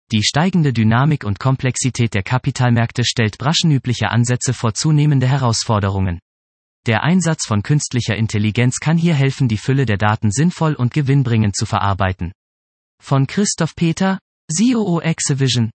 Die steigende Dynamik und Komplexität der Kapitalmärkte stellt branchenübliche Ansätze vor zunehmende Herausforderungen. Der Einsatz von künstlicher Intelligenz kann hier helfen, die Fülle der Daten sinnvoll und gewinnbringend zu verarbeiten. Von Christoph Peter, COO Exavision.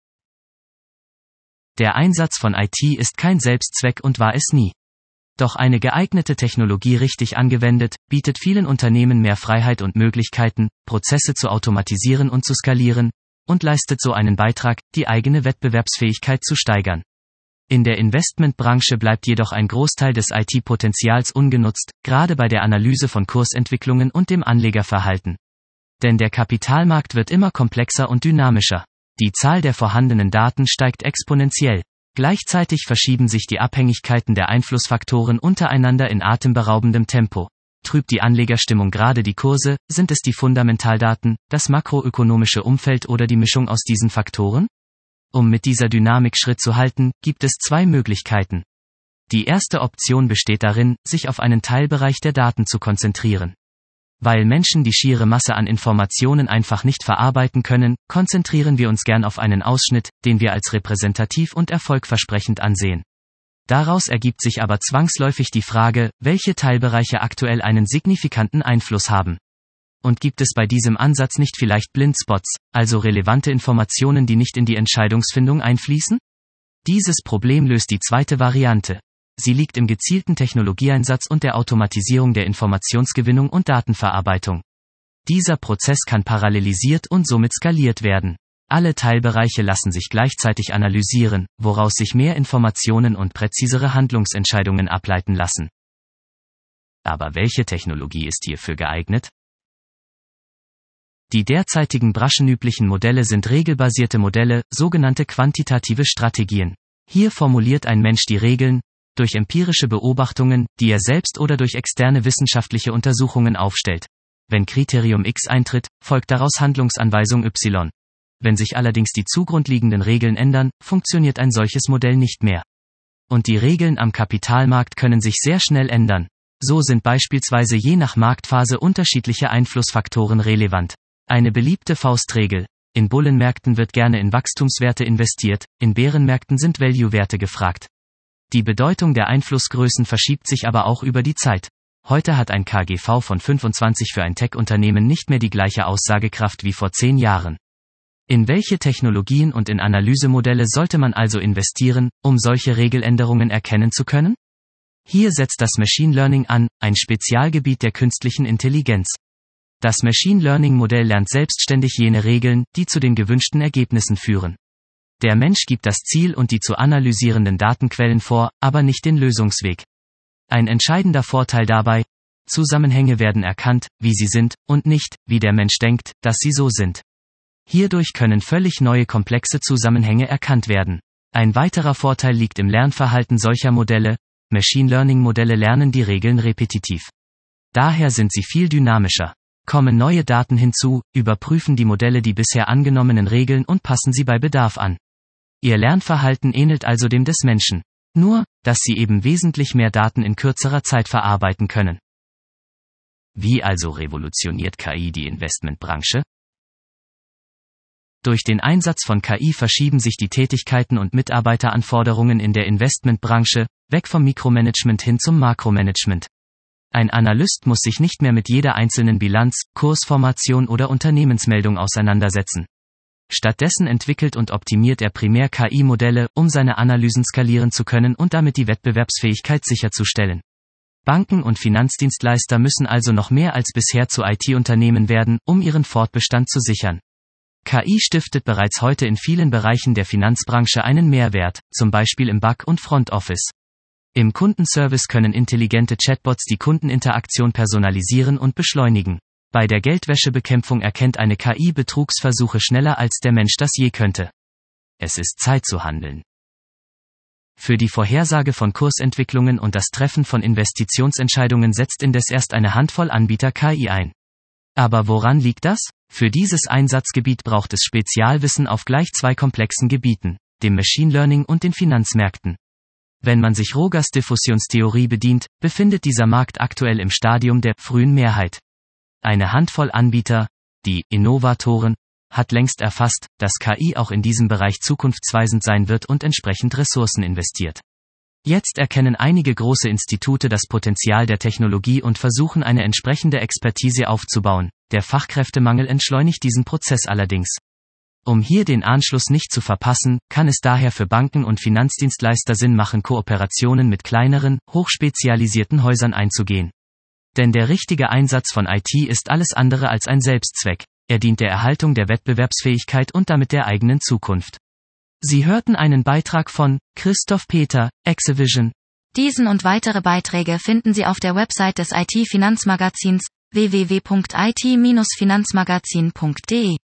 Der Einsatz von IT ist kein Selbstzweck und war es nie. Doch eine geeignete Technologie richtig angewendet, bietet vielen Unternehmen mehr Freiheit und Möglichkeiten, Prozesse zu automatisieren und zu skalieren, und leistet so einen Beitrag, die eigene Wettbewerbsfähigkeit zu steigern. In der Investmentbranche bleibt jedoch ein Großteil des IT-Potenzials ungenutzt, gerade bei der Analyse von Kursentwicklungen und dem Anlegerverhalten. Denn der Kapitalmarkt wird immer komplexer und dynamischer. Die Zahl der vorhandenen Daten steigt exponentiell. Gleichzeitig verschieben sich die Abhängigkeiten der Einflussfaktoren untereinander in atemberaubendem Tempo. Trübt die Anlegerstimmung gerade die Kurse, sind es die Fundamentaldaten, das makroökonomische Umfeld oder die Mischung aus diesen Faktoren? Um mit dieser Dynamik Schritt zu halten, gibt es zwei Möglichkeiten. Die erste Option besteht darin, sich auf einen Teilbereich der Daten zu konzentrieren. Weil Menschen die schiere Masse an Informationen einfach nicht verarbeiten können, konzentrieren wir uns gern auf einen Ausschnitt, den wir als repräsentativ und erfolgversprechend ansehen. Daraus ergibt sich aber zwangsläufig die Frage, welche Teilbereiche aktuell einen signifikanten Einfluss haben. Und gibt es bei diesem Ansatz nicht vielleicht Blindspots, also relevante Informationen, die nicht in die Entscheidungsfindung einfließen? Dieses Problem löst die zweite Variante. Sie liegt im gezielten Technologieeinsatz und der Automatisierung der Informationsgewinnung und Datenverarbeitung. Dieser Prozess kann parallelisiert und somit skaliert werden. Alle Teilbereiche lassen sich gleichzeitig analysieren, woraus sich mehr Informationen und präzisere Handlungsentscheidungen ableiten lassen. Aber welche Technologie ist hierfür geeignet? Die derzeitigen branchenüblichen Modelle sind regelbasierte Modelle, sogenannte quantitative Strategien. Hier formuliert ein Mensch die Regeln, durch empirische Beobachtungen, die er selbst oder durch externe wissenschaftliche Untersuchungen aufstellt. Wenn Kriterium X eintritt, folgt daraus Handlungsanweisung Y. Wenn sich allerdings die zugrundliegenden Regeln ändern, funktioniert ein solches Modell nicht mehr. Und die Regeln am Kapitalmarkt können sich sehr schnell ändern. So sind beispielsweise je nach Marktphase unterschiedliche Einflussfaktoren relevant. Eine beliebte Faustregel: In Bullenmärkten wird gerne in Wachstumswerte investiert, in Bärenmärkten sind Value-Werte gefragt. Die Bedeutung der Einflussgrößen verschiebt sich aber auch über die Zeit. Heute hat ein KGV von 25 für ein Tech-Unternehmen nicht mehr die gleiche Aussagekraft wie vor 10 Jahren. In welche Technologien und in Analysemodelle sollte man also investieren, um solche Regeländerungen erkennen zu können? Hier setzt das Machine Learning an, ein Spezialgebiet der künstlichen Intelligenz. Das Machine Learning Modell lernt selbstständig jene Regeln, die zu den gewünschten Ergebnissen führen. Der Mensch gibt das Ziel und die zu analysierenden Datenquellen vor, aber nicht den Lösungsweg. Ein entscheidender Vorteil dabei: Zusammenhänge werden erkannt, wie sie sind, und nicht, wie der Mensch denkt, dass sie so sind. Hierdurch können völlig neue komplexe Zusammenhänge erkannt werden. Ein weiterer Vorteil liegt im Lernverhalten solcher Modelle: Machine Learning Modelle lernen die Regeln repetitiv. Daher sind sie viel dynamischer. Kommen neue Daten hinzu, überprüfen die Modelle die bisher angenommenen Regeln und passen sie bei Bedarf an. Ihr Lernverhalten ähnelt also dem des Menschen. Nur, dass sie eben wesentlich mehr Daten in kürzerer Zeit verarbeiten können. Wie also revolutioniert KI die Investmentbranche? Durch den Einsatz von KI verschieben sich die Tätigkeiten und Mitarbeiteranforderungen in der Investmentbranche, weg vom Mikromanagement hin zum Makromanagement. Ein Analyst muss sich nicht mehr mit jeder einzelnen Bilanz, Kursformation oder Unternehmensmeldung auseinandersetzen. Stattdessen entwickelt und optimiert er primär KI-Modelle, um seine Analysen skalieren zu können und damit die Wettbewerbsfähigkeit sicherzustellen. Banken und Finanzdienstleister müssen also noch mehr als bisher zu IT-Unternehmen werden, um ihren Fortbestand zu sichern. KI stiftet bereits heute in vielen Bereichen der Finanzbranche einen Mehrwert, zum Beispiel im Back- und Front Office. Im Kundenservice können intelligente Chatbots die Kundeninteraktion personalisieren und beschleunigen. Bei der Geldwäschebekämpfung erkennt eine KI Betrugsversuche schneller als der Mensch das je könnte. Es ist Zeit zu handeln. Für die Vorhersage von Kursentwicklungen und das Treffen von Investitionsentscheidungen setzt indes erst eine Handvoll Anbieter KI ein. Aber woran liegt das? Für dieses Einsatzgebiet braucht es Spezialwissen auf gleich zwei komplexen Gebieten, dem Machine Learning und den Finanzmärkten. Wenn man sich Rogers Diffusionstheorie bedient, befindet dieser Markt aktuell im Stadium der frühen Mehrheit. Eine Handvoll Anbieter, die Innovatoren, hat längst erfasst, dass KI auch in diesem Bereich zukunftsweisend sein wird und entsprechend Ressourcen investiert. Jetzt erkennen einige große Institute das Potenzial der Technologie und versuchen eine entsprechende Expertise aufzubauen. Der Fachkräftemangel entschleunigt diesen Prozess allerdings. Um hier den Anschluss nicht zu verpassen, kann es daher für Banken und Finanzdienstleister Sinn machen, Kooperationen mit kleineren, hochspezialisierten Häusern einzugehen. Denn der richtige Einsatz von IT ist alles andere als ein Selbstzweck. Er dient der Erhaltung der Wettbewerbsfähigkeit und damit der eigenen Zukunft. Sie hörten einen Beitrag von Christoph Peter, Exevision. Diesen und weitere Beiträge finden Sie auf der Website des IT-Finanzmagazins www.it-finanzmagazin.de.